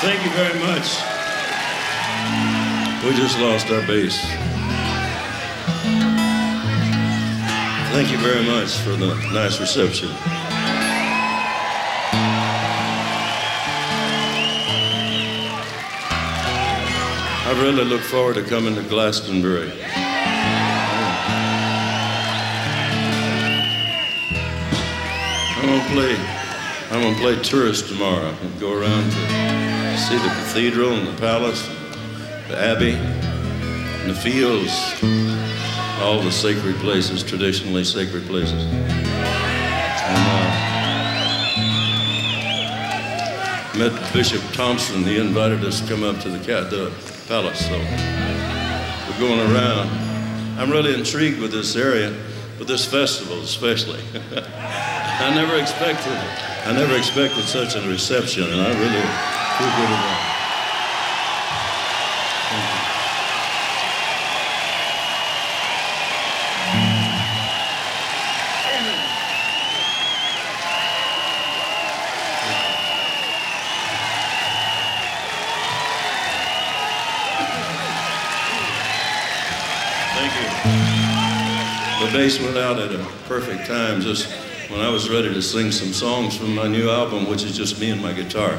Thank you very much. We just lost our bass. Thank you very much for the nice reception. I really look forward to coming to Glastonbury. I'm gonna play tourist tomorrow. I'm gonna go around to see the cathedral and the palace, the abbey, and the fields, all the sacred places, traditionally sacred places. And met Bishop Thompson. He invited us to come up to the palace, so we're going around. I'm really intrigued with this area, with this festival especially. I never expected such a reception, and I really feel good about it. Thank you. The bass went out at a perfect time, just when I was ready to sing some songs from my new album, which is just me and my guitar.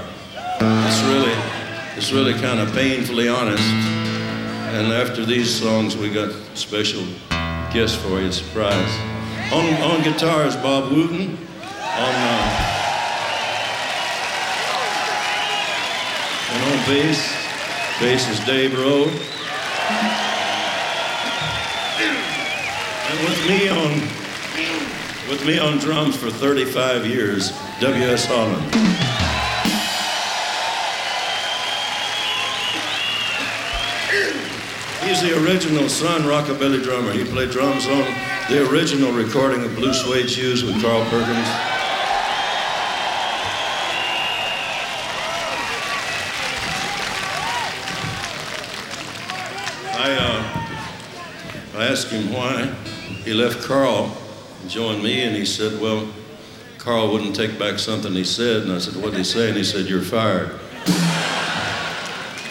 It's really kind of painfully honest. And after these songs, we got a special guest for you, a surprise. On guitar is Bob Wooten. And on bass is Dave Rowe. And with me on drums for 35 years, W.S. Holland. He's the original Sun rockabilly drummer. He played drums on the original recording of Blue Suede Shoes with Carl Perkins. I asked him why he left Carl and joined me, and he said, well, Carl wouldn't take back something he said. And I said, what did he say? And he said, you're fired.